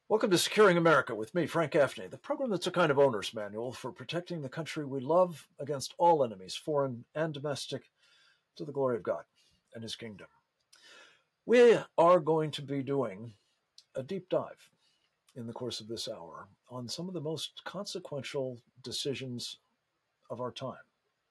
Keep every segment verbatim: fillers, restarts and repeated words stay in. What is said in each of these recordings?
Welcome to Securing America with me, Frank Gaffney, the program that's a kind of owner's manual for protecting the country we love against all enemies, foreign and domestic, to the glory of God and his kingdom. We are going to be doing a deep dive in the course of this hour on some of the most consequential decisions of our time,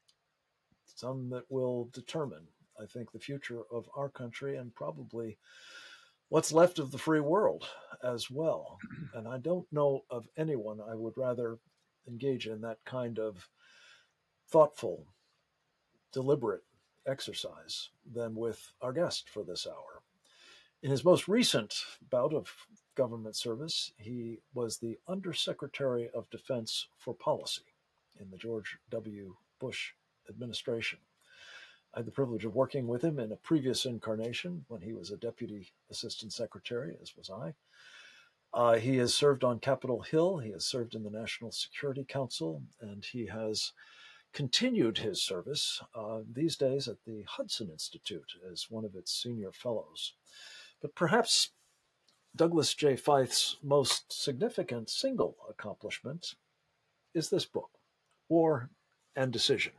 some that will determine, I think, the future of our country and probably what's left of the free world as well. And I don't know of anyone I would rather engage in that kind of thoughtful, deliberate exercise than with our guest for this hour. In his most recent bout of government service, he was the Undersecretary of Defense for Policy in the George W. Bush administration. I had the privilege of working with him in a previous incarnation when he was a Deputy Assistant Secretary, as was I. Uh, he has served on Capitol Hill, he has served in the National Security Council, and he has continued his service uh, these days at the Hudson Institute as one of its senior fellows. But perhaps Douglas J. Feith's most significant single accomplishment is this book, War and Decision.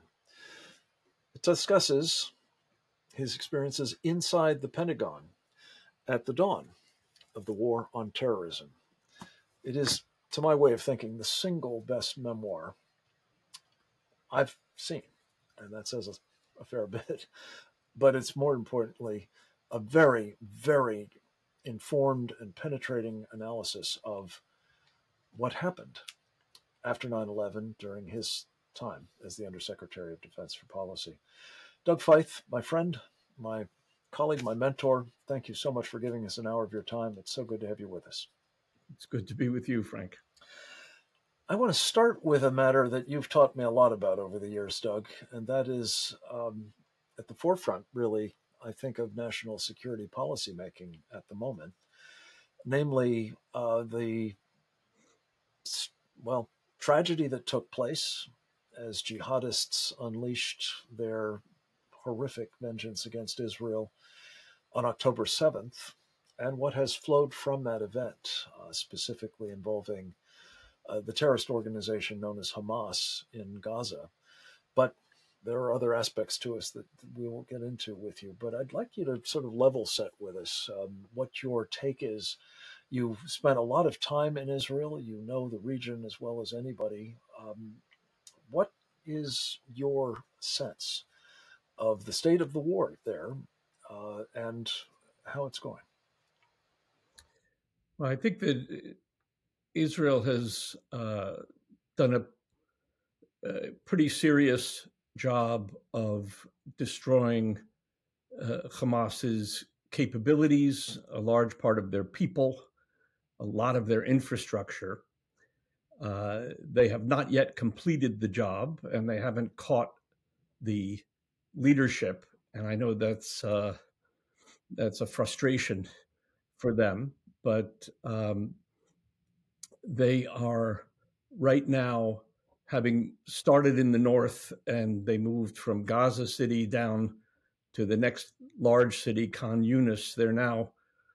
It discusses his experiences inside the Pentagon at the dawn of the war on terrorism. It is, to my way of thinking, the single best memoir I've seen, and that says a, a fair bit. But it's more importantly a very, very informed and penetrating analysis of what happened after nine eleven during his time as the Undersecretary of Defense for Policy. Doug Feith, my friend, my colleague, my mentor, thank you so much for giving us an hour of your time. It's so good to have you with us. It's good to be with you, Frank. I want to start with a matter that you've taught me a lot about over the years, Doug, and that is um, at the forefront, really, I think, of national security policy making at the moment, namely uh, the, well, tragedy that took place as jihadists unleashed their horrific vengeance against Israel on October seventh, and what has flowed from that event, uh, specifically involving uh, the terrorist organization known as Hamas in Gaza. But there are other aspects to us that we won't get into with you. But I'd like you to sort of level set with us um, what your take is. You've spent a lot of time in Israel. You know the region as well as anybody. Um, what is your sense of the state of the war there uh, and how it's going? Well, I think that Israel has uh, done a, a pretty serious job of destroying uh, Hamas's capabilities, a large part of their people, a lot of their infrastructure. Uh, they have not yet completed the job, and they haven't caught the leadership. And I know that's uh, that's a frustration for them, but um, they are right now, having started in the north, and they moved from Gaza City down to the next large city, Khan Yunis. They're now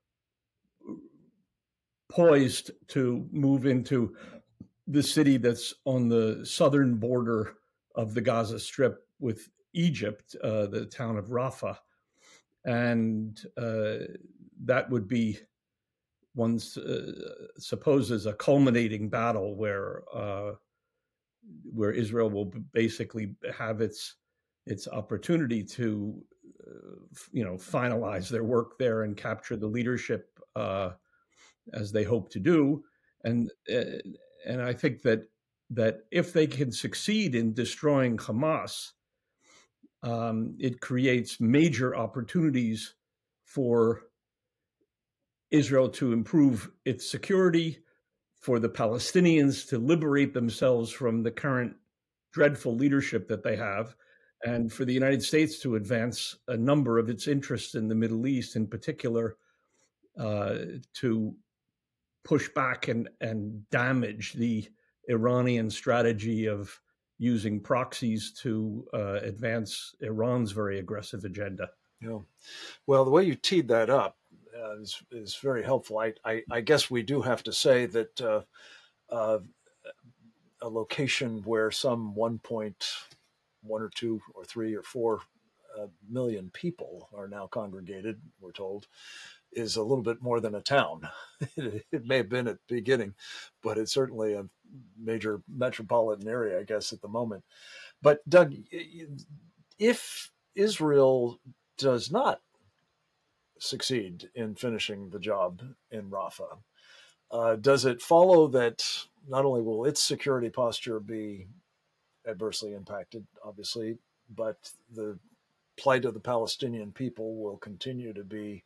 poised to move into the city that's on the southern border of the Gaza Strip with Egypt, uh, the town of Rafah. And uh, that would be, one uh, supposes, a culminating battle where uh, where Israel will basically have its its opportunity to, uh, you know, finalize their work there and capture the leadership uh, as they hope to do. And uh, and I think that that if they can succeed in destroying Hamas, um, it creates major opportunities for Israel to improve its security, for the Palestinians to liberate themselves from the current dreadful leadership that they have, and for the United States to advance a number of its interests in the Middle East, in particular, uh, to push back and, and damage the Iranian strategy of using proxies to uh, advance Iran's very aggressive agenda. Yeah. Well, the way you teed that up uh, is, is very helpful. I, I, I guess we do have to say that uh, uh, a location where some one point one or two or three or four uh, million people are now congregated, we're told, is a little bit more than a town. it, it may have been at the beginning, but it's certainly a major metropolitan area, I guess, at the moment. But Doug, if Israel does not succeed in finishing the job in Rafah, uh, does it follow that not only will its security posture be adversely impacted, obviously, but the plight of the Palestinian people will continue to be,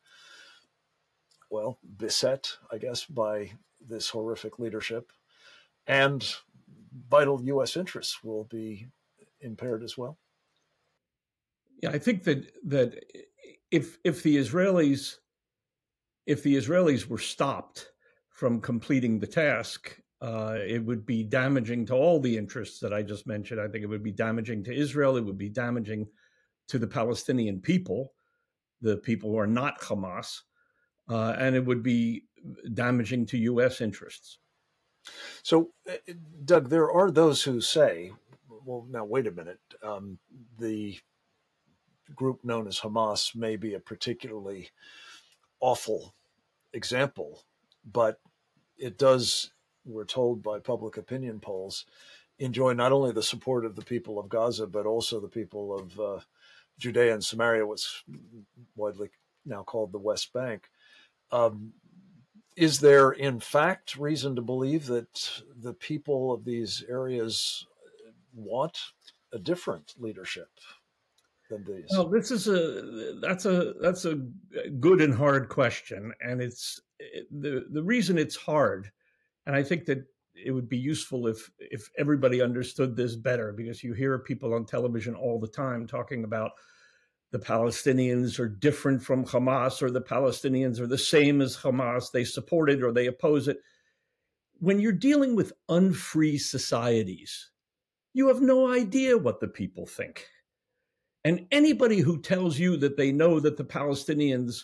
well, beset, I guess, by this horrific leadership, and vital U S interests will be impaired as well? Yeah, I think that that if if the Israelis if the Israelis were stopped from completing the task, uh, it would be damaging to all the interests that I just mentioned. I think it would be damaging to Israel. It would be damaging to the Palestinian people, the people who are not Hamas, uh, and it would be damaging to U S interests. So, Doug, there are those who say, well, now, wait a minute. Um, the group known as Hamas may be a particularly awful example, but it does, we're told by public opinion polls, enjoy not only the support of the people of Gaza, but also the people of uh, Judea and Samaria, what's widely now called the West Bank. Um, is there, in fact, reason to believe that the people of these areas want a different leadership than these? Well, this is a that's a that's a good and hard question, and it's the the reason it's hard, and I think that it would be useful if if everybody understood this better, because you hear people on television all the time talking about the Palestinians are different from Hamas, or the Palestinians are the same as Hamas, they support it or they oppose it. When you're dealing with unfree societies, you have no idea what the people think. And anybody who tells you that they know that the Palestinians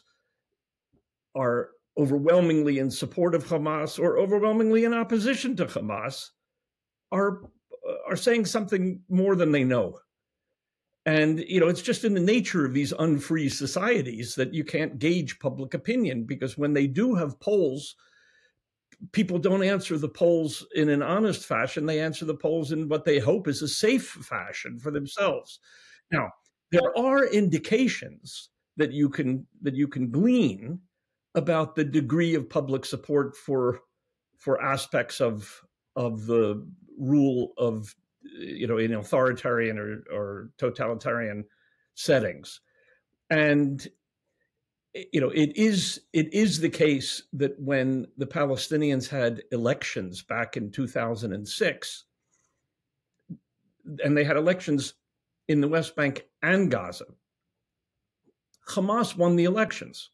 are overwhelmingly in support of Hamas or overwhelmingly in opposition to Hamas are, are saying something more than they know. And, you know, it's just in the nature of these unfree societies that you can't gauge public opinion, because when they do have polls, people don't answer the polls in an honest fashion. They answer the polls in what they hope is a safe fashion for themselves. Now, there are indications that you can that you can glean about the degree of public support for for aspects of of the rule of, you know, in authoritarian or, or totalitarian settings. And, you know, it is it is the case that when the Palestinians had elections back in two thousand six, and they had elections in the West Bank and Gaza, Hamas won the elections.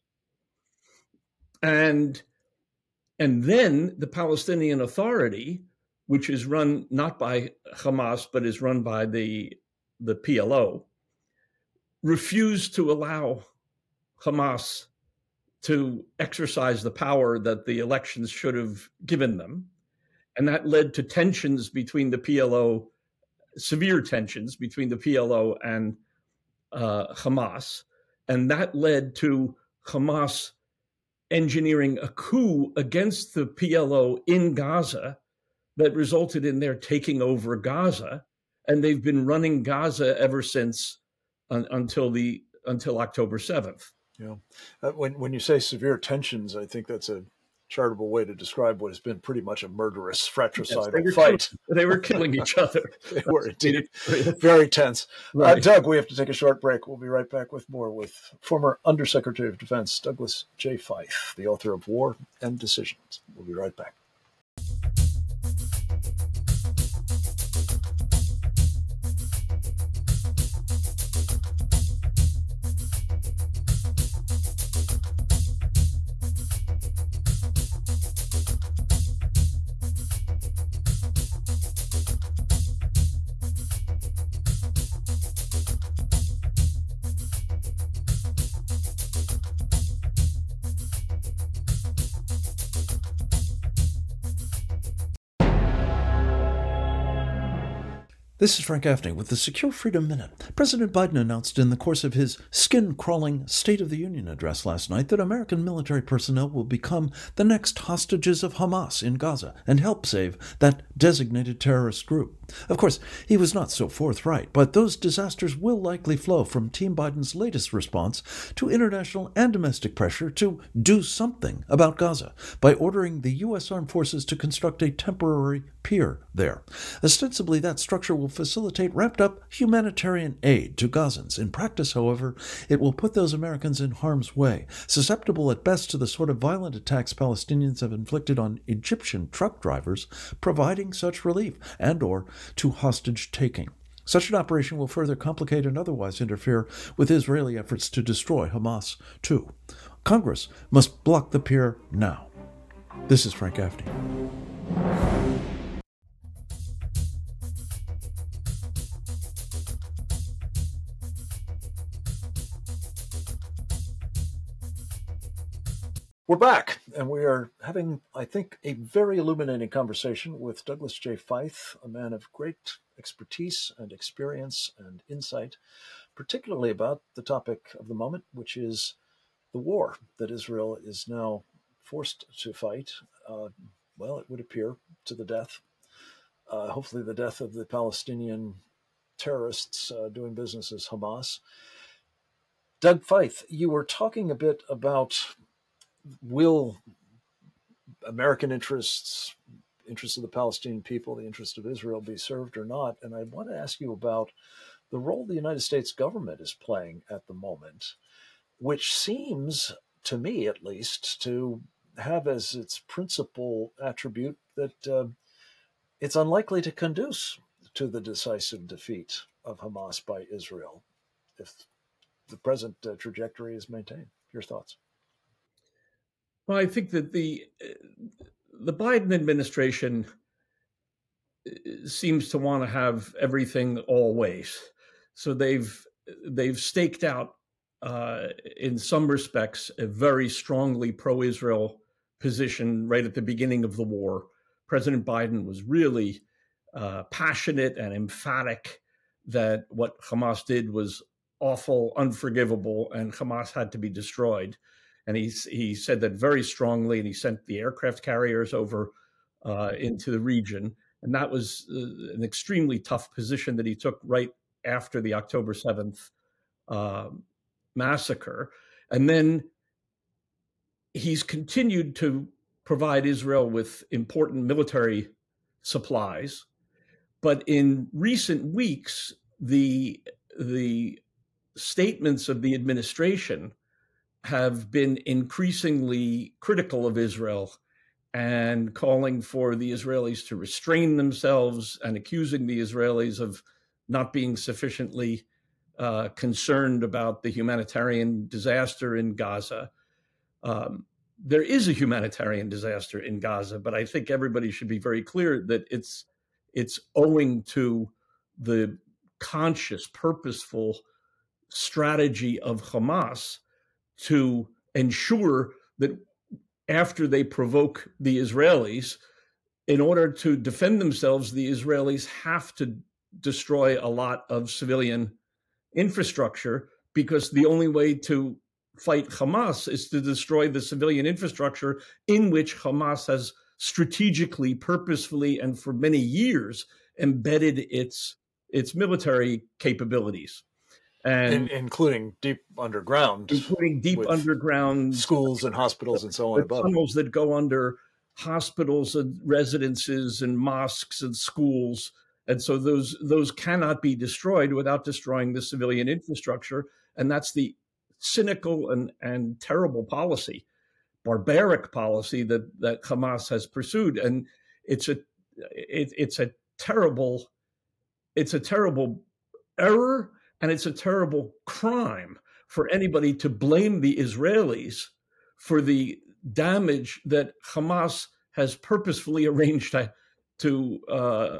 And, and then the Palestinian Authority, which is run not by Hamas, but is run by the, the P L O, refused to allow Hamas to exercise the power that the elections should have given them. And that led to tensions between the P L O, severe tensions between the P L O and uh, Hamas. And that led to Hamas engineering a coup against the P L O in Gaza that resulted in their taking over Gaza. And they've been running Gaza ever since un, until the until October seventh. Yeah. Uh, when, when you say severe tensions, I think that's a charitable way to describe what has been pretty much a murderous fratricidal yes, they fight. Killing, they were killing each other. They were indeed very tense. Right. Uh, Doug, we have to take a short break. We'll be right back with more with former Undersecretary of Defense Douglas J. Feith, the author of War and Decisions. We'll be right back. This is Frank Gaffney with the Secure Freedom Minute. President Biden announced in the course of his skin-crawling State of the Union address last night that American military personnel will become the next hostages of Hamas in Gaza and help save that designated terrorist group. Of course, he was not so forthright, but those disasters will likely flow from Team Biden's latest response to international and domestic pressure to do something about Gaza by ordering the U S Armed Forces to construct a temporary pier there. Ostensibly, that structure will facilitate ramped-up humanitarian aid to Gazans. In practice, however, it will put those Americans in harm's way, susceptible at best to the sort of violent attacks Palestinians have inflicted on Egyptian truck drivers providing such relief, and or to hostage-taking. Such an operation will further complicate and otherwise interfere with Israeli efforts to destroy Hamas, too. Congress must block the pier now. This is Frank Gaffney. We're back, and we are having, I think, a very illuminating conversation with Douglas J. Feith, a man of great expertise and experience and insight, particularly about the topic of the moment, which is the war that Israel is now forced to fight. Uh, well, it would appear to the death, uh, hopefully the death of the Palestinian terrorists uh, doing business as Hamas. Doug Feith, you were talking a bit about will American interests, interests of the Palestinian people, the interest of Israel be served or not? And I want to ask you about the role the United States government is playing at the moment, which seems, to me at least, to have as its principal attribute that uh, it's unlikely to conduce to the decisive defeat of Hamas by Israel if the present uh, trajectory is maintained. Your thoughts? Well, I think that the the Biden administration seems to want to have everything all ways. So they've they've staked out, uh, in some respects, a very strongly pro-Israel position right at the beginning of the war. President Biden was really uh, passionate and emphatic that what Hamas did was awful, unforgivable, and Hamas had to be destroyed. And he, he said that very strongly, and he sent the aircraft carriers over uh, into the region. And that was uh, an extremely tough position that he took right after the October seventh uh, massacre. And then he's continued to provide Israel with important military supplies. But in recent weeks, the, the statements of the administration have been increasingly critical of Israel and calling for the Israelis to restrain themselves and accusing the Israelis of not being sufficiently uh, concerned about the humanitarian disaster in Gaza. Um, there is a humanitarian disaster in Gaza, but I think everybody should be very clear that it's it's owing to the conscious, purposeful strategy of Hamas to ensure that after they provoke the Israelis, in order to defend themselves, the Israelis have to destroy a lot of civilian infrastructure, because the only way to fight Hamas is to destroy the civilian infrastructure in which Hamas has strategically, purposefully, and for many years embedded its its military capabilities. And In, including deep underground, including deep underground schools and hospitals and so on the above. Tunnels that go under hospitals and residences and mosques and schools. And so those those cannot be destroyed without destroying the civilian infrastructure. And that's the cynical and, and terrible policy, barbaric policy that, that Hamas has pursued. And it's a it, it's a terrible it's a terrible error. And it's a terrible crime for anybody to blame the Israelis for the damage that Hamas has purposefully arranged to to, uh,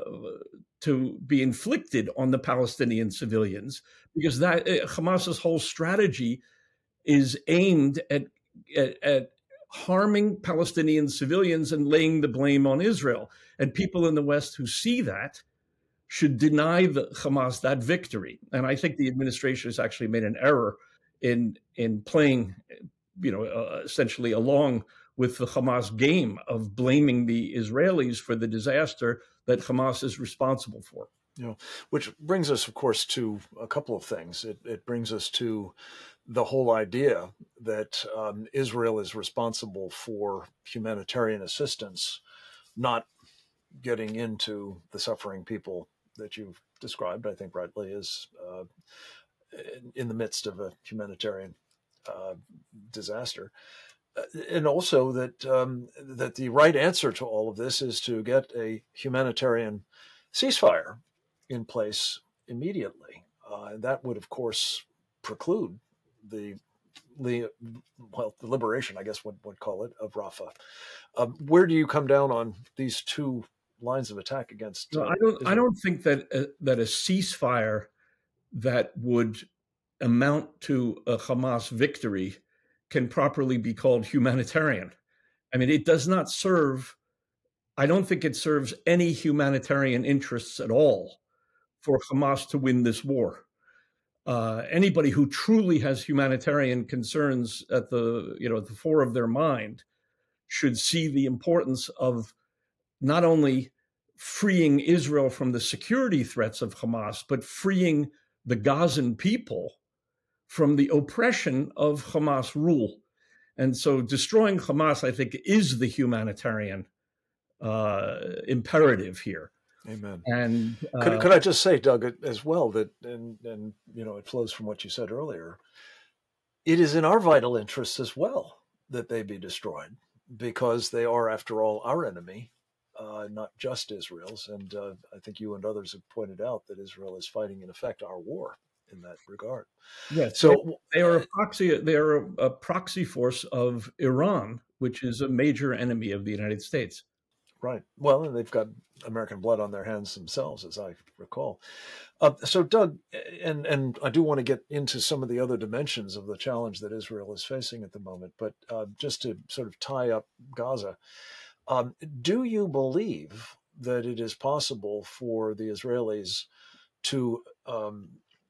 to be inflicted on the Palestinian civilians, because that uh, Hamas's whole strategy is aimed at, at at harming Palestinian civilians and laying the blame on Israel. And people in the West who see that should deny the Hamas that victory. And I think the administration has actually made an error in in playing, you know, uh, essentially along with the Hamas game of blaming the Israelis for the disaster that Hamas is responsible for. You know, which brings us, of course, to a couple of things. It, it brings us to the whole idea that um, Israel is responsible for humanitarian assistance, not getting into the suffering people that you've described, I think rightly, as uh, in, in the midst of a humanitarian uh, disaster. Uh, and also that um, that the right answer to all of this is to get a humanitarian ceasefire in place immediately. Uh, and that would, of course, preclude the well, the liberation, I guess one would call it, of Rafah. Um, where do you come down on these two lines of attack against? No, Uh, I don't. Israel? I don't think that uh, that a ceasefire that would amount to a Hamas victory can properly be called humanitarian. I mean, it does not serve. I don't think it serves any humanitarian interests at all for Hamas to win this war. Uh, anybody who truly has humanitarian concerns at the you know at the fore of their mind should see the importance of not only freeing Israel from the security threats of Hamas, but freeing the Gazan people from the oppression of Hamas rule. And so destroying Hamas, I think, is the humanitarian uh, imperative here. Amen. And uh, could, could I just say, Doug, as well, that, and, and, you know, it flows from what you said earlier, it is in our vital interests as well that they be destroyed, because they are, after all, our enemy, uh, not just Israel's. And uh, I think you and others have pointed out that Israel is fighting, in effect, our war in that regard. yes, So they, they are a proxy. They are a, a proxy force of Iran, which is a major enemy of the United States. Right. Well, and they've got American blood on their hands themselves, as I recall. Uh, so, Doug, and and I do want to get into some of the other dimensions of the challenge that Israel is facing at the moment, but uh, just to sort of tie up Gaza, um, do you believe that it is possible for the Israelis to um,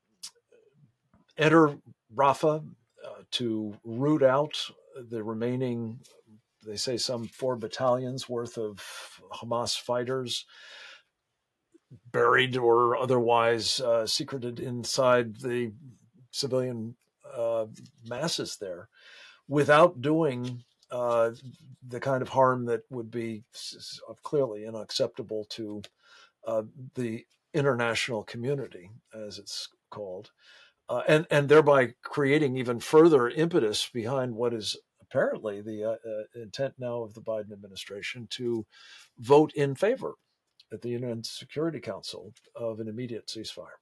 enter Rafah, uh, to root out the remaining, they say, some four battalions worth of Hamas fighters buried or otherwise uh, secreted inside the civilian uh, masses there, without doing uh, the kind of harm that would be clearly unacceptable to uh, the international community, as it's called, uh, and and thereby creating even further impetus behind what is apparently the uh, uh, intent now of the Biden administration to vote in favor at the U N Security Council of an immediate ceasefire.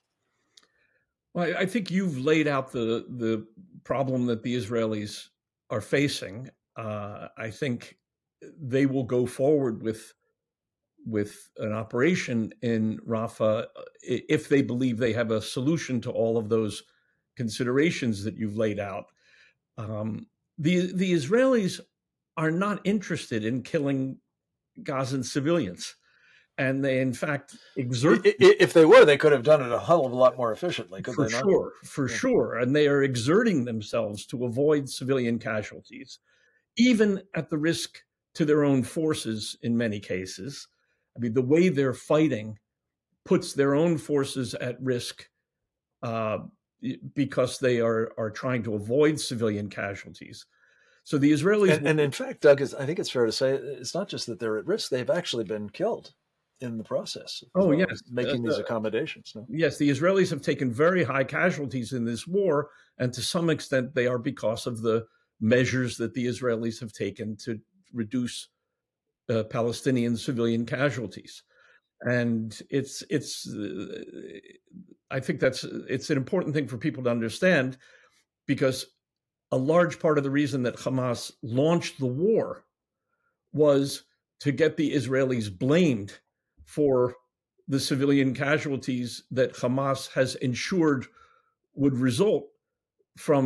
Well, I think you've laid out the the problem that the Israelis are facing. Uh, I think they will go forward with with an operation in Rafah if they believe they have a solution to all of those considerations that you've laid out. Um, the the Israelis are not interested in killing Gazan civilians, and they in fact exert. If they were, they could have done it a hell of a lot more efficiently, could for they not? sure, for Yeah. sure, and they are exerting themselves to avoid civilian casualties, even at the risk to their own forces in many cases. I mean, the way they're fighting puts their own forces at risk uh, because they are are trying to avoid civilian casualties. So the Israelis, and, and in fact, Doug, is, I think it's fair to say it's not just that they're at risk; they've actually been killed in the process. Oh, of, yes, making uh, these accommodations. No? Yes, the Israelis have taken very high casualties in this war, and to some extent, they are because of the measures that the Israelis have taken to reduce uh, Palestinian civilian casualties. And it's it's uh, I think that's it's an important thing for people to understand, because a large part of the reason that Hamas launched the war was to get the Israelis blamed for the civilian casualties that Hamas has ensured would result from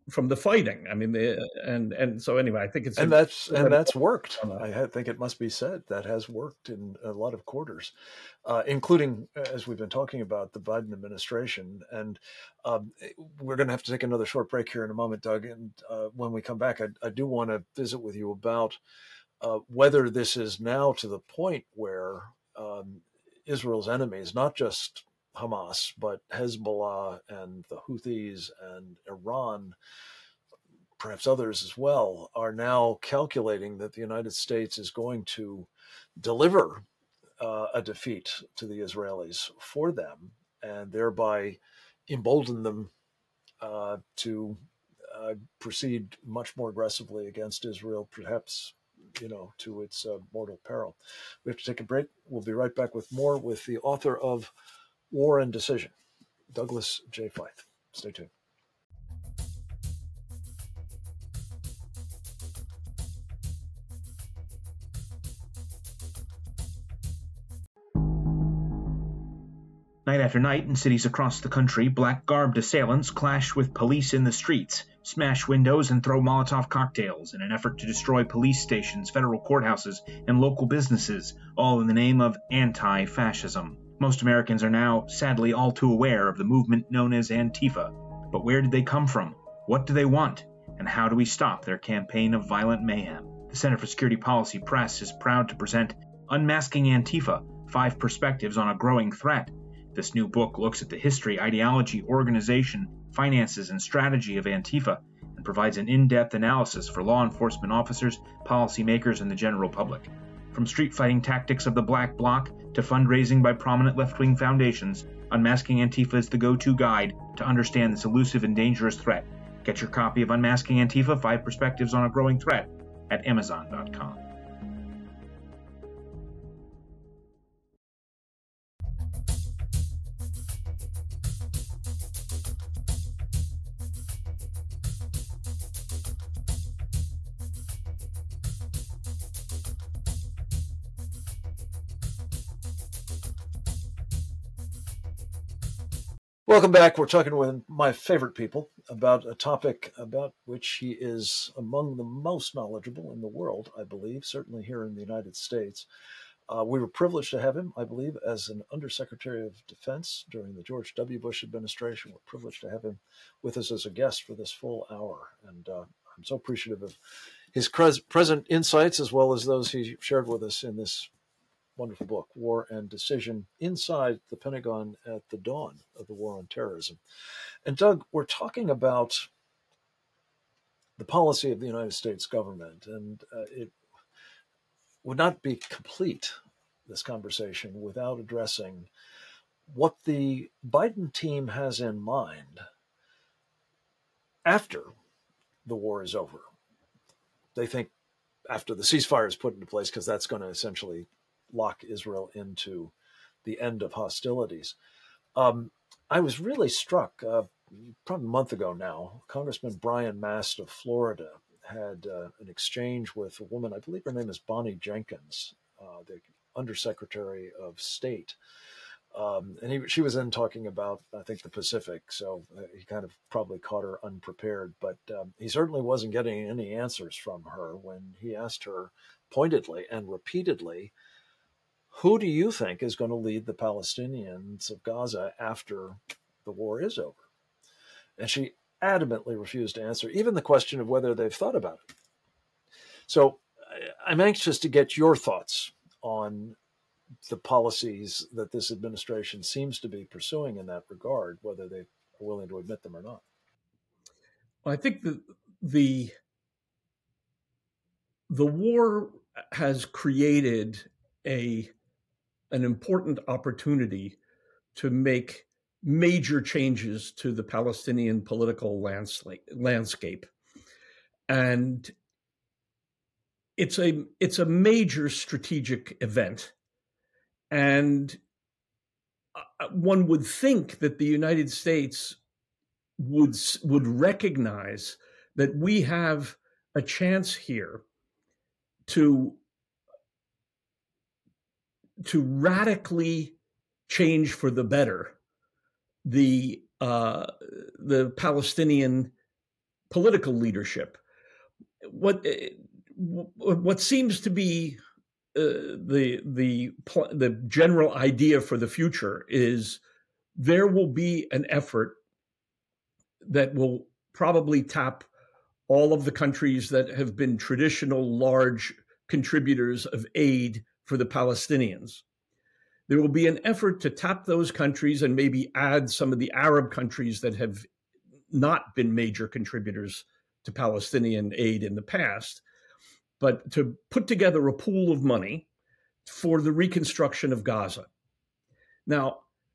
from the fighting. I mean, the, and and so anyway, I think it's and a, that's and that's worked. that. I think it must be said that has worked in a lot of quarters, uh, including, as we've been talking about, the Biden administration. And um, we're going to have to take another short break here in a moment, Doug. And uh, when we come back, I, I do want to visit with you about uh, whether this is now to the point where um, Israel's enemies, not just Hamas, but Hezbollah and the Houthis and Iran, perhaps others as well, are now calculating that the United States is going to deliver uh, a defeat to the Israelis for them, and thereby embolden them uh, to uh, proceed much more aggressively against Israel, perhaps, you know, to its uh, mortal peril. We have to take a break. We'll be right back with more with the author of War and Decision, Douglas J. Feith. Stay tuned. Night after night in cities across the country, black-garbed assailants clash with police in the streets, smash windows, and throw Molotov cocktails in an effort to destroy police stations, federal courthouses, and local businesses, all in the name of anti-fascism. Most Americans are now, sadly, all too aware of the movement known as Antifa. But where did they come from? What do they want? And how do we stop their campaign of violent mayhem? The Center for Security Policy Press is proud to present Unmasking Antifa, Five Perspectives on a Growing Threat. This new book looks at the history, ideology, organization, finances, and strategy of Antifa and provides an in-depth analysis for law enforcement officers, policymakers, and the general public. From street fighting tactics of the Black Bloc to fundraising by prominent left-wing foundations, Unmasking Antifa is the go-to guide to understand this elusive and dangerous threat. Get your copy of Unmasking Antifa, Five Perspectives on a Growing Threat at amazon dot com. Welcome back. We're talking with my favorite people about a topic about which he is among the most knowledgeable in the world, I believe, certainly here in the United States. Uh, we were privileged to have him, I believe, as an Undersecretary of Defense during the George W. Bush administration. We're privileged to have him with us as a guest for this full hour. And uh, I'm so appreciative of his pres- present insights as well as those he shared with us in this wonderful book, War and Decision, Inside the Pentagon at the Dawn of the War on Terrorism. And Doug, we're talking about the policy of the United States government, and uh, it would not be complete, this conversation, without addressing what the Biden team has in mind after the war is over. They think after the ceasefire is put into place, because that's going to essentially lock Israel into the end of hostilities. Um, I was really struck, uh, probably a month ago now, Congressman Brian Mast of Florida had uh, an exchange with a woman, I believe her name is Bonnie Jenkins, uh, the Undersecretary of State. Um, and he, she was then talking about, I think, the Pacific, so he kind of probably caught her unprepared. But um, he certainly wasn't getting any answers from her when he asked her pointedly and repeatedly, who do you think is going to lead the Palestinians of Gaza after the war is over? And she adamantly refused to answer even the question of whether they've thought about it. So I'm anxious to get your thoughts on the policies that this administration seems to be pursuing in that regard, whether they are willing to admit them or not. Well, I think the the the war has created a an important opportunity to make major changes to the Palestinian political landscape. And it's a it's a major strategic event. And one would think that the United States would would recognize that we have a chance here to to radically change for the better the uh, the Palestinian political leadership. What what seems to be uh, the the the general idea for the future is there will be an effort that will probably tap all of the countries that have been traditional large contributors of aid for the Palestinians. There will be an effort to tap those countries and maybe add some of the Arab countries that have not been major contributors to Palestinian aid in the past, but to put together a pool of money for the reconstruction of Gaza. Now,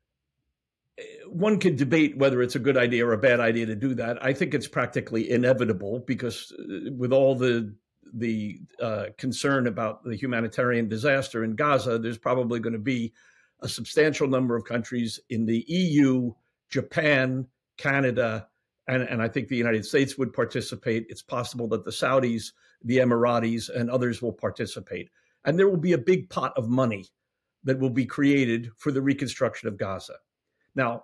one could debate whether it's a good idea or a bad idea to do that. I think it's practically inevitable because with all the the uh, concern about the humanitarian disaster in Gaza, there's probably going to be a substantial number of countries in the E U, Japan, Canada, and, and I think the United States would participate. It's possible that the Saudis, the Emiratis, and others will participate. And there will be a big pot of money that will be created for the reconstruction of Gaza. Now,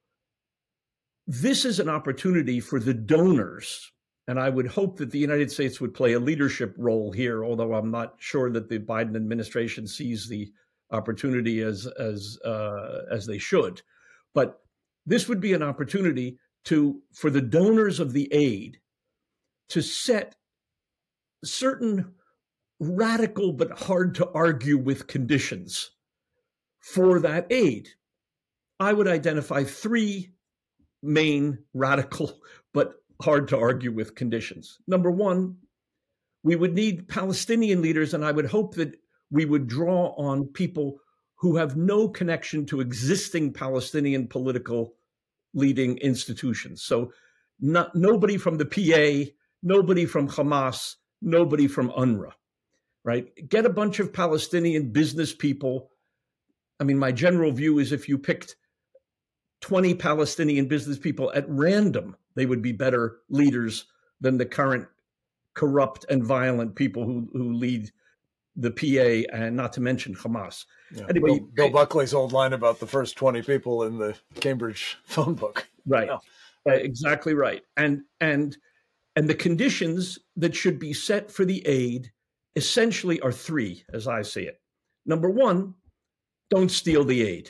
this is an opportunity for the donors, and I would hope that the United States would play a leadership role here, although I'm not sure that the Biden administration sees the opportunity as as uh, as they should. But this would be an opportunity to for the donors of the aid to set certain radical but hard to argue with conditions for that aid. I would identify three main radical but hard to argue with conditions. Number one, we would need Palestinian leaders, and I would hope that we would draw on people who have no connection to existing Palestinian political leading institutions. So not, nobody from the P A, nobody from Hamas, nobody from UNRWA, right? Get a bunch of Palestinian business people. I mean, my general view is if you picked twenty Palestinian business people at random, they would be better leaders than the current corrupt and violent people who, who lead the P A, and not to mention Hamas. Yeah. Anyway, Bill, Bill Buckley's old line about the first twenty people in the Cambridge phone book. Right. Yeah. Uh, exactly right. And and and the conditions that should be set for the aid essentially are three, as I see it. Number one, don't steal the aid.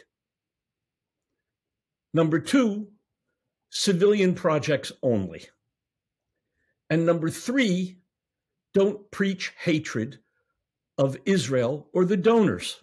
Number two, civilian projects only. And number three, don't preach hatred of Israel or the donors.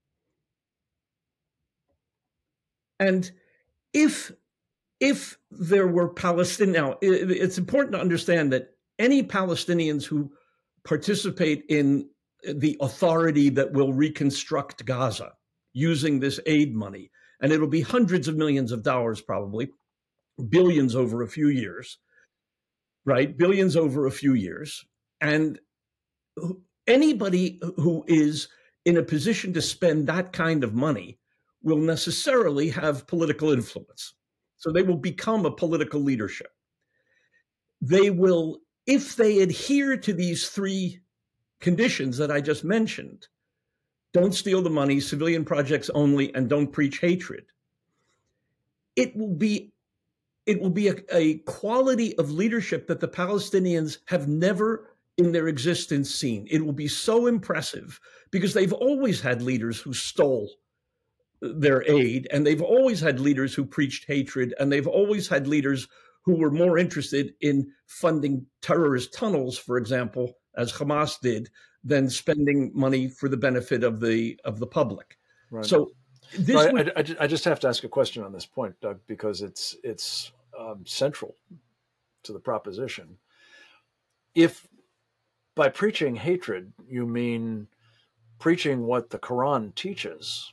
And if if there were Palestinians, now it's important to understand that any Palestinians who participate in the authority that will reconstruct Gaza using this aid money, and it'll be hundreds of millions of dollars probably, billions over a few years, right? Billions over a few years. And anybody who is in a position to spend that kind of money will necessarily have political influence. So they will become a political leadership. They will, if they adhere to these three conditions that I just mentioned, don't steal the money, civilian projects only, and don't preach hatred, it will be it will be a, a quality of leadership that the Palestinians have never in their existence seen. It will be so impressive because they've always had leaders who stole their aid, and they've always had leaders who preached hatred, and they've always had leaders who were more interested in funding terrorist tunnels, for example, as Hamas did, than spending money for the benefit of the of the public. Right. So this I, would, I, I just have to ask a question on this point, Doug, because it's it's um, central to the proposition. If by preaching hatred you mean preaching what the Quran teaches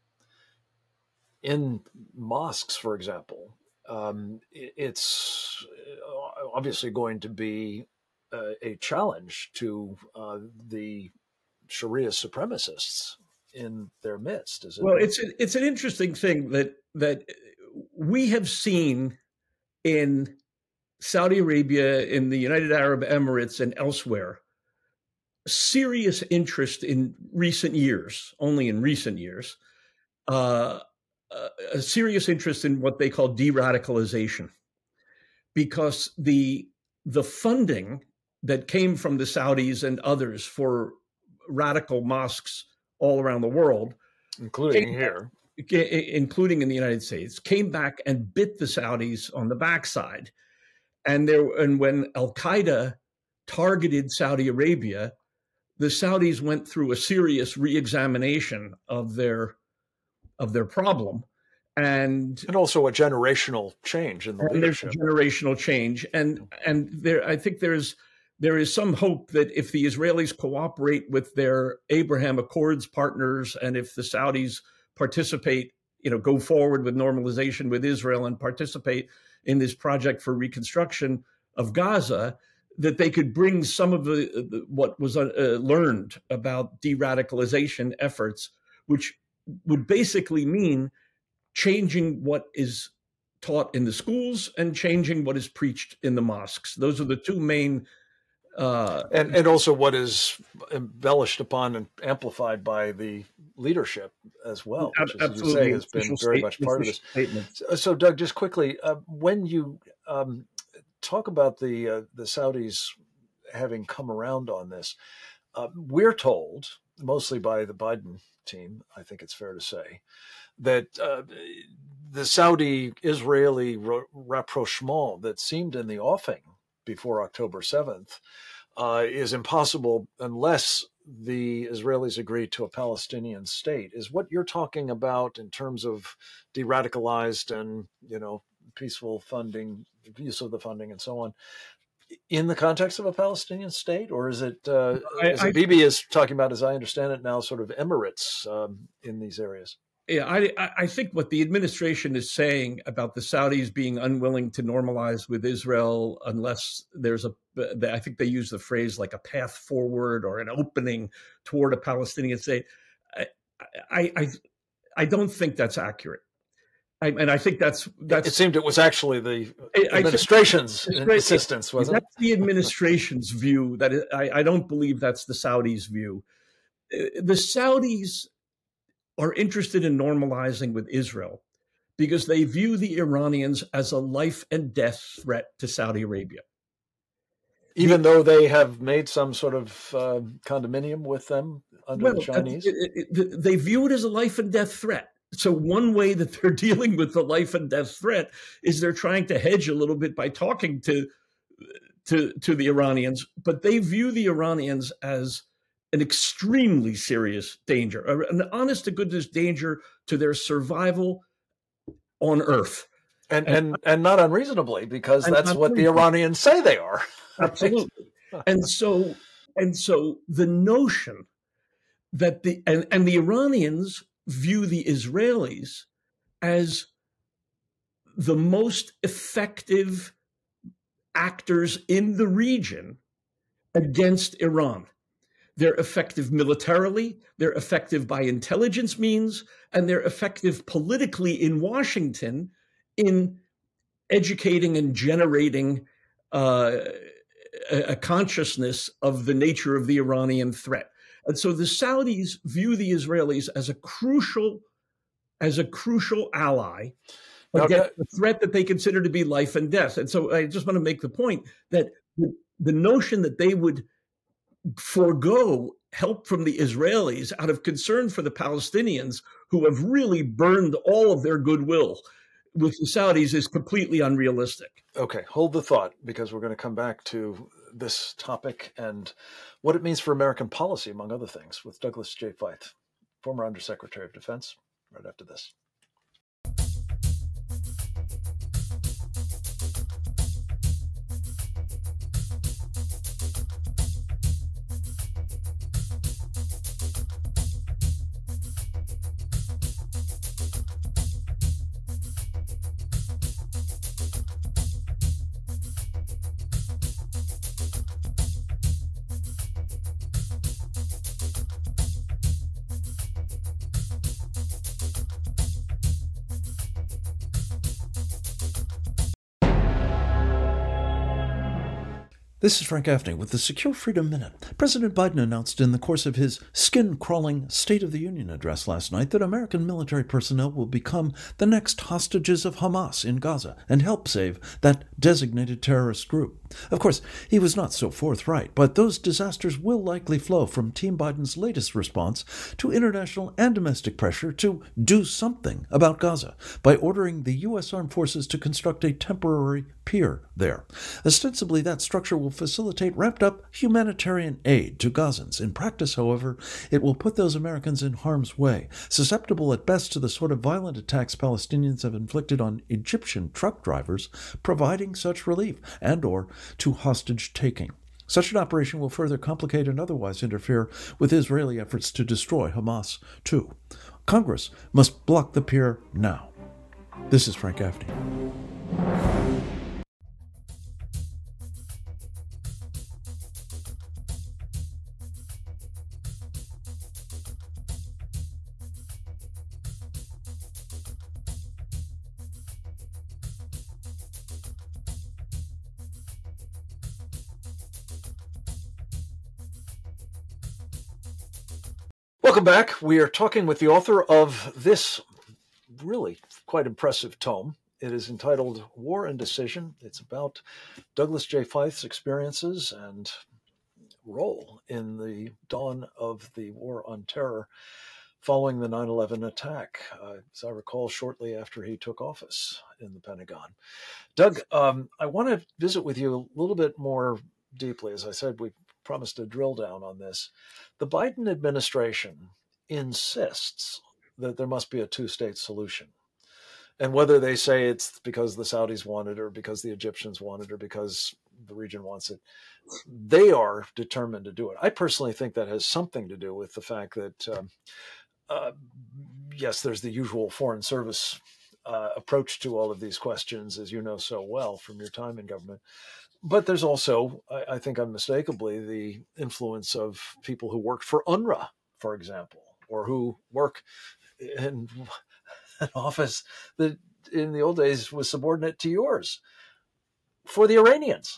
in mosques, for example, um, it's obviously going to be uh, a challenge to uh, the Sharia supremacists in their midst. Is it? Well, it's a, it's an interesting thing that that we have seen in Saudi Arabia, in the United Arab Emirates, and elsewhere. Serious interest in recent years, only in recent years, uh, a serious interest in what they call de-radicalization, because the the funding that came from the Saudis and others for radical mosques all around the world, including here, back, including in the United States, came back and bit the Saudis on the backside. And there, and when Al-Qaeda targeted Saudi Arabia, the Saudis went through a serious re-examination of their of their problem, and and also a generational change in the leadership. There's generational change, and and there, I think there's there is some hope that if the Israelis cooperate with their Abraham Accords partners, and if the Saudis participate, you know, go forward with normalization with Israel and participate in this project for reconstruction of Gaza, that they could bring some of the, the what was uh, learned about de-radicalization efforts, which would basically mean changing what is taught in the schools and changing what is preached in the mosques. Those are the two main. Uh, and and also what is embellished upon and amplified by the leadership as well, which, as you say, has been very much part of this. So, so, Doug, just quickly, uh, when you um, talk about the uh, the Saudis having come around on this, uh, we're told, mostly by the Biden team, I think it's fair to say, that uh, the Saudi-Israeli rapprochement that seemed in the offing before October seventh uh, is impossible unless the Israelis agree to a Palestinian state. Is what you're talking about in terms of de-radicalized and, you know, peaceful funding, use of the funding and so on, in the context of a Palestinian state? Or is it, uh, I, is it I, Bibi is talking about, as I understand it now, sort of emirates um, in these areas? Yeah, I, I think what the administration is saying about the Saudis being unwilling to normalize with Israel unless there's a, I think they use the phrase like a path forward or an opening toward a Palestinian state. I I, I, I don't think that's accurate. I, and I think that's that's. It seemed it was actually the administration's insistence, wasn't it? That's the administration's view. That it, I, I don't believe that's the Saudis' view. The Saudis are interested in normalizing with Israel because they view the Iranians as a life and death threat to Saudi Arabia. Even the, though they have made some sort of uh, condominium with them under well, the Chinese? It, it, it, they view it as a life and death threat. So one way that they're dealing with the life and death threat is they're trying to hedge a little bit by talking to, to, to the Iranians, but they view the Iranians as an extremely serious danger, an honest to goodness danger to their survival on Earth. And and, and, and not unreasonably, because that's what the Iranians say they are. Absolutely. And so and so the notion that the and, and the Iranians view the Israelis as the most effective actors in the region against Iran. They're effective militarily, they're effective by intelligence means, and they're effective politically in Washington in educating and generating uh, a, a consciousness of the nature of the Iranian threat. And so the Saudis view the Israelis as a crucial, as a crucial ally against the threat that they consider to be life and death. And so I just want to make the point that the, the notion that they would forego help from the Israelis out of concern for the Palestinians who have really burned all of their goodwill with the Saudis is completely unrealistic. Okay, hold the thought, because we're going to come back to this topic and what it means for American policy, among other things, with Douglas J. Feith, former Undersecretary of Defense, right after this. This is Frank Gaffney with the Secure Freedom Minute. President Biden announced in the course of his skin-crawling State of the Union address last night that American military personnel will become the next hostages of Hamas in Gaza and help save that designated terrorist group. Of course, he was not so forthright, but those disasters will likely flow from Team Biden's latest response to international and domestic pressure to do something about Gaza by ordering the U S Armed Forces to construct a temporary pier there. Ostensibly, that structure will facilitate ramped-up humanitarian aid to Gazans. In practice, however, it will put those Americans in harm's way, susceptible at best to the sort of violent attacks Palestinians have inflicted on Egyptian truck drivers providing such relief, and or to hostage-taking. Such an operation will further complicate and otherwise interfere with Israeli efforts to destroy Hamas, too. Congress must block the pier now. This is Frank Gaffney. Welcome back. We are talking with the author of this really quite impressive tome. It is entitled War and Decision. It's about Douglas J. Feith's experiences and role in the dawn of the War on Terror following the nine eleven attack, uh, as I recall, shortly after he took office in the Pentagon. Doug, um, I want to visit with you a little bit more deeply. As I said, we promised to drill down on this. The Biden administration insists that there must be a two-state solution. And whether they say it's because the Saudis want it or because the Egyptians want it or because the region wants it, they are determined to do it. I personally think that has something to do with the fact that, um, uh, yes, there's the usual Foreign Service uh, approach to all of these questions, as you know so well from your time in government. But there's also, I, I think unmistakably, the influence of people who worked for UNRWA, for example, or who work in an office that in the old days was subordinate to yours for the Iranians.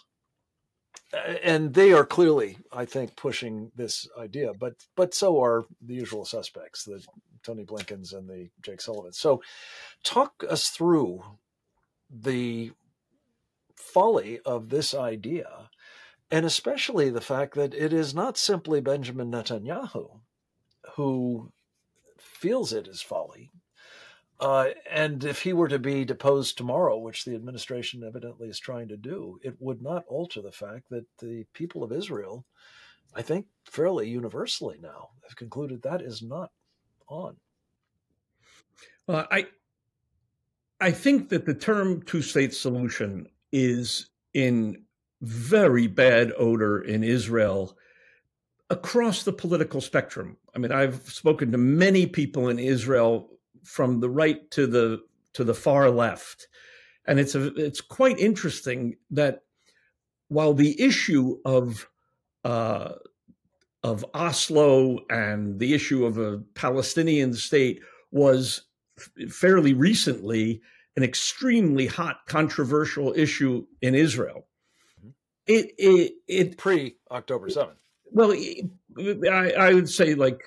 And they are clearly, I think, pushing this idea, but but so are the usual suspects, the Tony Blinkens and the Jake Sullivans. So talk us through the folly of this idea, and especially the fact that it is not simply Benjamin Netanyahu who feels it is folly. Uh, and if he were to be deposed tomorrow, which the administration evidently is trying to do, it would not alter the fact that the people of Israel, I think fairly universally now, have concluded that is not on. Well, I, I think that the term two-state solution is in very bad odor in Israel across the political spectrum. I mean, I've spoken to many people in Israel from the right to the to the far left, and it's a, it's quite interesting that while the issue of uh, of Oslo and the issue of a Palestinian state was fairly recently an extremely hot, controversial issue in Israel. It it, it pre October seventh. Well, I, I would say, like,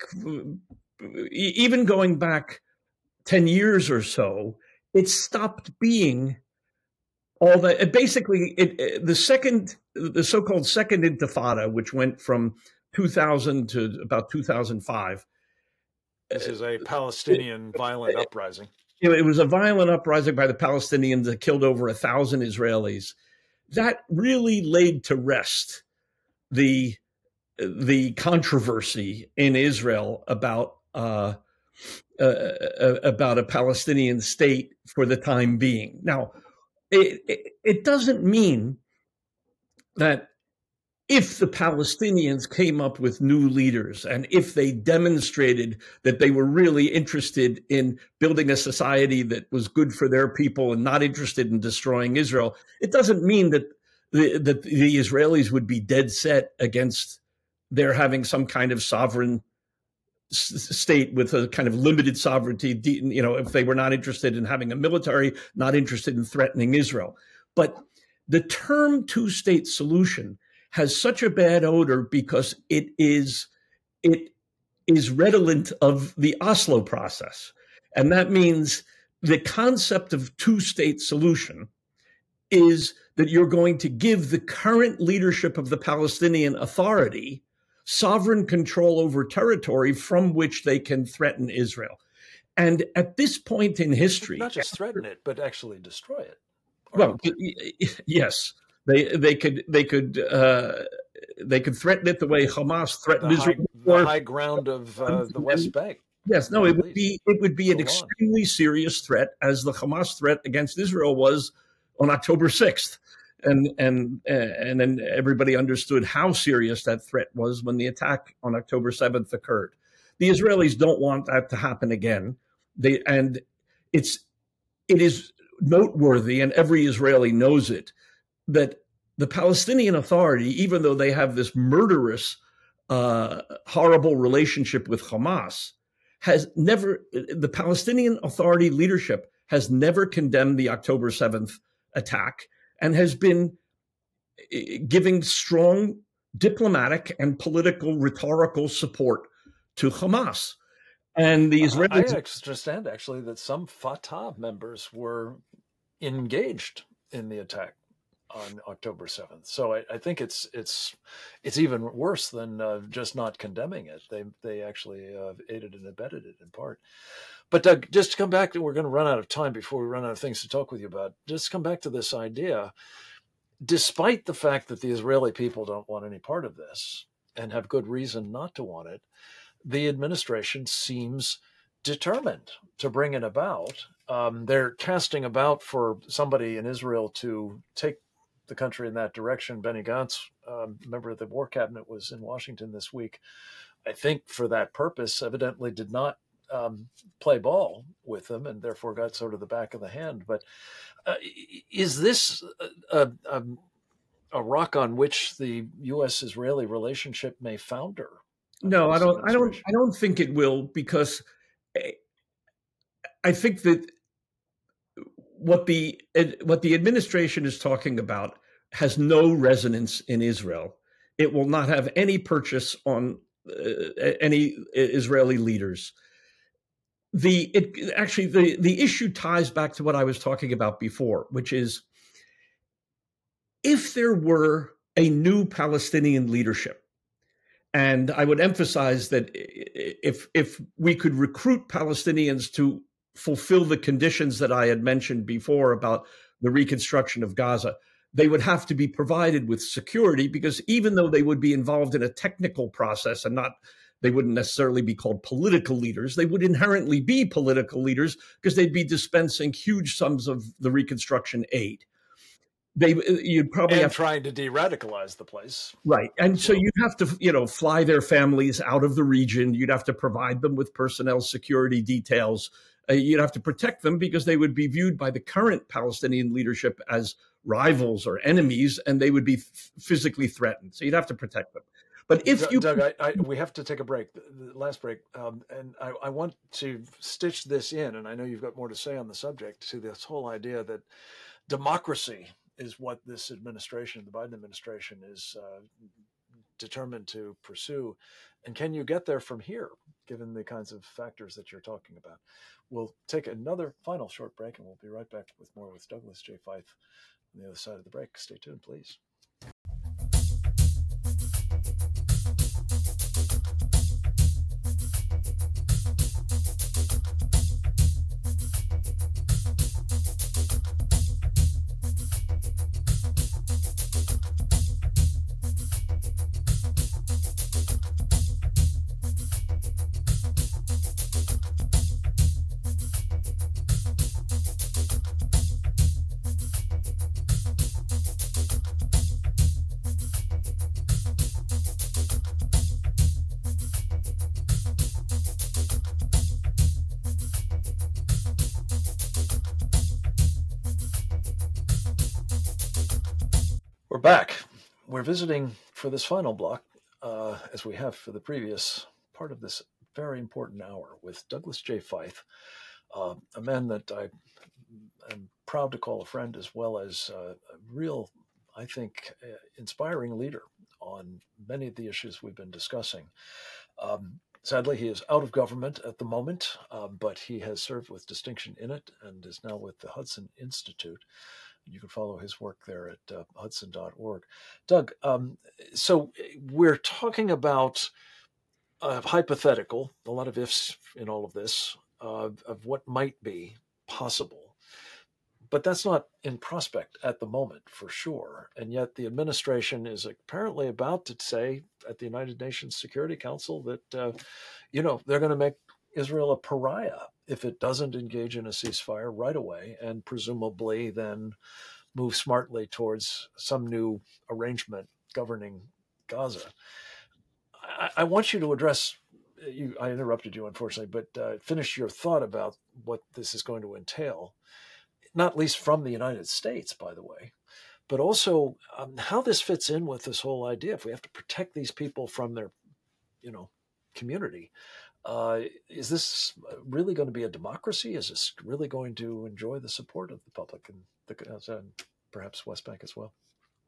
even going back ten years or so, it stopped being all that. Basically, it, it, the second, the so-called Second Intifada, which went from two thousand to about two thousand five. This is a Palestinian it, violent it, uprising. It was a violent uprising by the Palestinians that killed over a thousand Israelis. That really laid to rest the the controversy in Israel about uh, uh, about a Palestinian state for the time being. Now, it, it, it doesn't mean that if the Palestinians came up with new leaders and if they demonstrated that they were really interested in building a society that was good for their people and not interested in destroying Israel, it doesn't mean that the, that the Israelis would be dead set against their having some kind of sovereign s- state with a kind of limited sovereignty, you know, if they were not interested in having a military, not interested in threatening Israel. But the term two-state solution has such a bad odor because it is it is redolent of the Oslo process. And that means the concept of two-state solution is that you're going to give the current leadership of the Palestinian Authority sovereign control over territory from which they can threaten Israel. And at this point in history, not just threaten it, but actually destroy it. Well, yes, they they could they could uh, they could threaten it the way Hamas threatened the Israel. High, the high ground of uh, the West Bank. Yes, no, it would be it would be an extremely serious threat, as the Hamas threat against Israel was on October sixth, and and and then everybody understood how serious that threat was when the attack on October seventh occurred. The Israelis don't want that to happen again. They and it's it is noteworthy, and every Israeli knows it, that the Palestinian Authority, even though they have this murderous, uh, horrible relationship with Hamas, has never, the Palestinian Authority leadership has never condemned the October seventh attack and has been giving strong diplomatic and political rhetorical support to Hamas. And the Israelis... I understand, actually, that some Fatah members were engaged in the attack on October seventh. So I, I think it's it's it's even worse than uh, just not condemning it. They they actually uh, aided and abetted it in part. But Doug, just to come back to, we're going to run out of time before we run out of things to talk with you about. Just come back to this idea. Despite the fact that the Israeli people don't want any part of this and have good reason not to want it, the administration seems determined to bring it about. Um, they're casting about for somebody in Israel to take the country in that direction. Benny Gantz, um, member of the War Cabinet, was in Washington this week, I think for that purpose, evidently did not um, play ball with them and therefore got sort of the back of the hand. But uh, is this a, a, a rock on which the U S Israeli relationship may founder? No, I don't. I don't. I don't think it will, because I think that what the what the administration is talking about has no resonance in Israel. It will not have any purchase on uh, any Israeli leaders. The it actually the the issue ties back to what I was talking about before, which is if there were a new Palestinian leadership. And I would emphasize that if if we could recruit Palestinians to fulfill the conditions that I had mentioned before about the reconstruction of Gaza, they would have to be provided with security, because even though they would be involved in a technical process and not, they wouldn't necessarily be called political leaders, they would inherently be political leaders because they'd be dispensing huge sums of the reconstruction aid. They, you'd probably and have trying to de-radicalize the place, right? And so you'd have to, you know, fly their families out of the region. You'd have to provide them with personnel security details. Uh, you'd have to protect them because they would be viewed by the current Palestinian leadership as rivals or enemies, and they would be f- physically threatened. So you'd have to protect them. But if Doug, you, Doug, I, I, we have to take a break, the last break, um, and I, I want to stitch this in, and I know you've got more to say on the subject, to this whole idea that democracy is what this administration, the Biden administration, is uh, determined to pursue. And can you get there from here, given the kinds of factors that you're talking about? We'll take another final short break, and we'll be right back with more with Douglas J. Feith on the other side of the break. Stay tuned, please. We're back. We're visiting for this final block, uh, as we have for the previous part of this very important hour, with Douglas J. Feith, uh, a man that I am proud to call a friend, as well as uh, a real, I think, uh, inspiring leader on many of the issues we've been discussing. Um, sadly, he is out of government at the moment, uh, but he has served with distinction in it and is now with the Hudson Institute. You can follow his work there at uh, hudson dot org. Doug, um, so we're talking about a hypothetical, a lot of ifs in all of this, uh, of what might be possible. But that's not in prospect at the moment, for sure. And yet the administration is apparently about to say at the United Nations Security Council that, uh, you know, they're going to make Israel a pariah if it doesn't engage in a ceasefire right away, and presumably then move smartly towards some new arrangement governing Gaza. I, I want you to address, you, I interrupted you, unfortunately, but uh, finish your thought about what this is going to entail, not least from the United States, by the way, but also um, how this fits in with this whole idea. If we have to protect these people from their, you know, community, uh, is this really going to be a democracy? Is this really going to enjoy the support of the public and, the, and perhaps West Bank as well?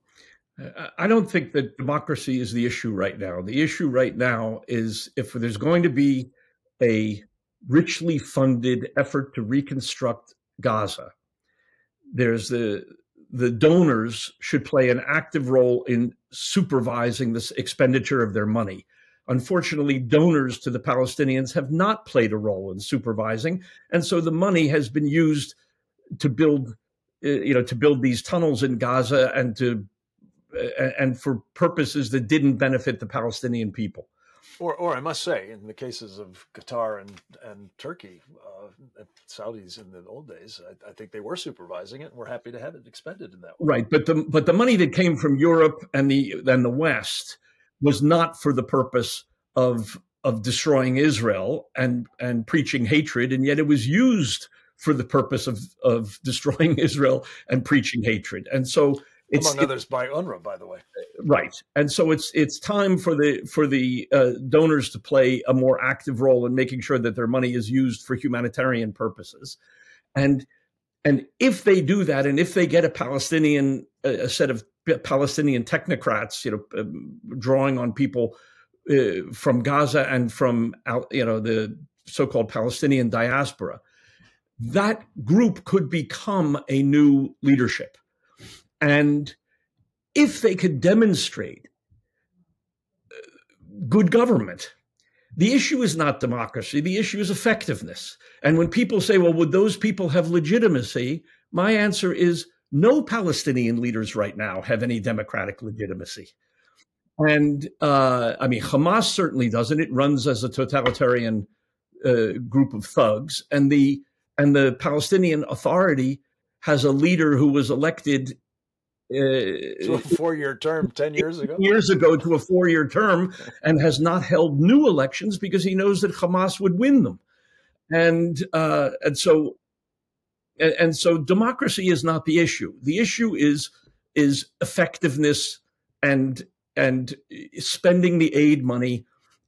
I don't think that democracy is the issue right now. The issue right now is if there's going to be a richly funded effort to reconstruct Gaza, there's the the donors should play an active role in supervising this expenditure of their money. Unfortunately, donors to the Palestinians have not played a role in supervising, and so the money has been used to build, you know, to build these tunnels in Gaza and to and for purposes that didn't benefit the Palestinian people. Or, or I must say, in the cases of Qatar and, and Turkey, uh, Saudis in the old days, I, I think they were supervising it, and we're happy to have it expended in that way. Right, but the but the money that came from Europe and the and the West was not for the purpose of of destroying Israel and and preaching hatred, and yet it was used for the purpose of of destroying Israel and preaching hatred, and so. It's, Among others, by UNRWA, by the way. Right, and so it's it's time for the for the uh, donors to play a more active role in making sure that their money is used for humanitarian purposes, and and if they do that, and if they get a Palestinian a set of Palestinian technocrats, you know, um, drawing on people uh, from Gaza and from you know the so-called Palestinian diaspora, that group could become a new leadership. And if they could demonstrate good government, the issue is not democracy, the issue is effectiveness. And when people say, well, would those people have legitimacy? My answer is no Palestinian leaders right now have any democratic legitimacy. And uh, I mean, Hamas certainly doesn't. It runs as a totalitarian uh, group of thugs. And the, and the Palestinian Authority has a leader who was elected Uh, to a four-year term ten years ago. Years ago to a four-year term, and has not held new elections because he knows that Hamas would win them, and uh, and so and, and so democracy is not the issue. The issue is is effectiveness and and spending the aid money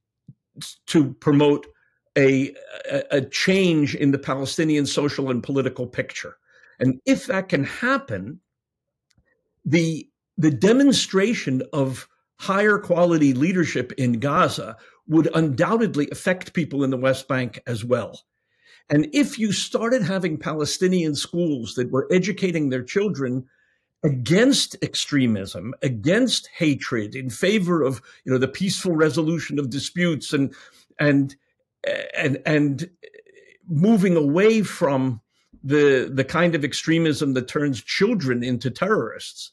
to promote a a change in the Palestinian social and political picture, and if that can happen. The, the demonstration of higher quality leadership in Gaza would undoubtedly affect people in the West Bank as well. And if you started having Palestinian schools that were educating their children against extremism, against hatred, in favor of, you know, the peaceful resolution of disputes and and and and moving away from the the kind of extremism that turns children into terrorists,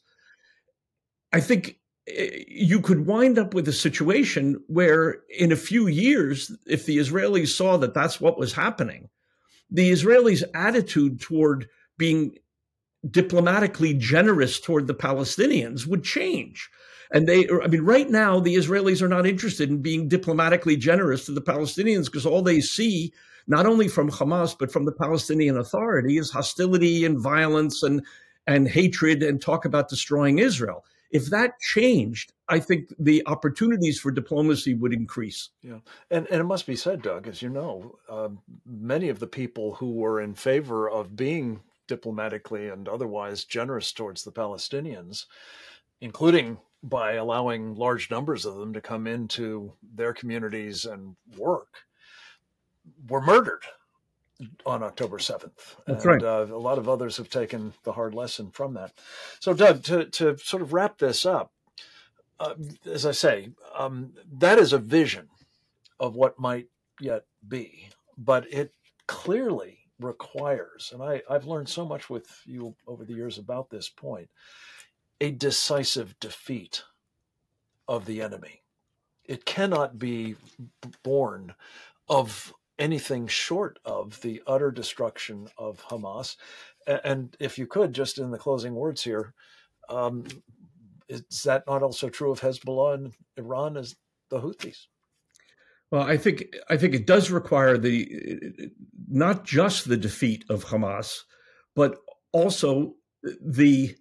I think you could wind up with a situation where in a few years, if the Israelis saw that that's what was happening, the Israelis' attitude toward being diplomatically generous toward the Palestinians would change. And they, I mean, right now, the Israelis are not interested in being diplomatically generous to the Palestinians because all they see, not only from Hamas, but from the Palestinian Authority, is hostility and violence and, and hatred and talk about destroying Israel. If that changed, I think the opportunities for diplomacy would increase. Yeah, and and it must be said, Doug, as you know, um, many of the people who were in favor of being diplomatically and otherwise generous towards the Palestinians, including by allowing large numbers of them to come into their communities and work, were murdered on October seventh. That's and right. uh, a lot of others have taken the hard lesson from that. So, Doug, to, to sort of wrap this up, uh, as I say, um, that is a vision of what might yet be, but it clearly requires, and I, I've learned so much with you over the years about this point, a decisive defeat of the enemy. It cannot be born of anything short of the utter destruction of Hamas. And if you could, just in the closing words here, um, is that not also true of Hezbollah and Iran as the Houthis? Well, I think I think it does require the not just the defeat of Hamas, but also the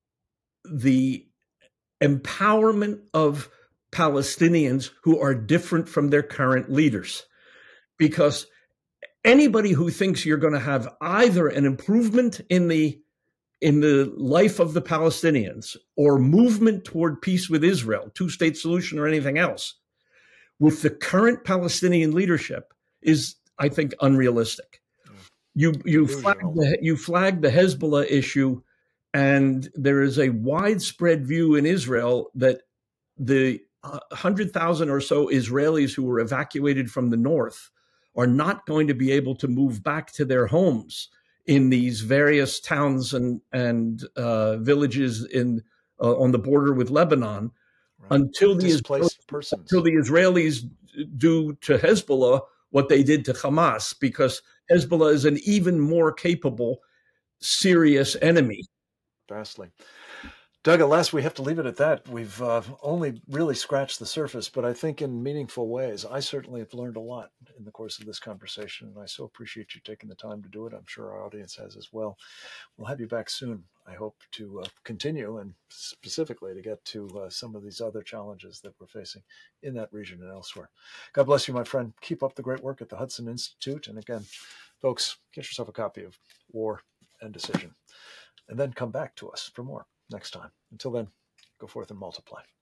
the empowerment of Palestinians who are different from their current leaders. Because anybody who thinks you're going to have either an improvement in the in the life of the Palestinians or movement toward peace with Israel, two-state solution or anything else, with the current Palestinian leadership is, I think, unrealistic. You you flag the, you flag the Hezbollah issue, and there is a widespread view in Israel that the one hundred thousand or so Israelis who were evacuated from the north are not going to be able to move back to their homes in these various towns and and uh, villages in uh, on the border with Lebanon. Right. Until the displaced persons. Until the Israelis do to Hezbollah what they did to Hamas, because Hezbollah is an even more capable, serious enemy. Vastly. Doug, alas, we have to leave it at that. We've uh, only really scratched the surface, but I think in meaningful ways. I certainly have learned a lot in the course of this conversation, and I so appreciate you taking the time to do it. I'm sure our audience has as well. We'll have you back soon, I hope, to uh, continue, and specifically to get to uh, some of these other challenges that we're facing in that region and elsewhere. God bless you, my friend. Keep up the great work at the Hudson Institute. And again, folks, get yourself a copy of War and Decision, and then come back to us for more next time. Until then, go forth and multiply.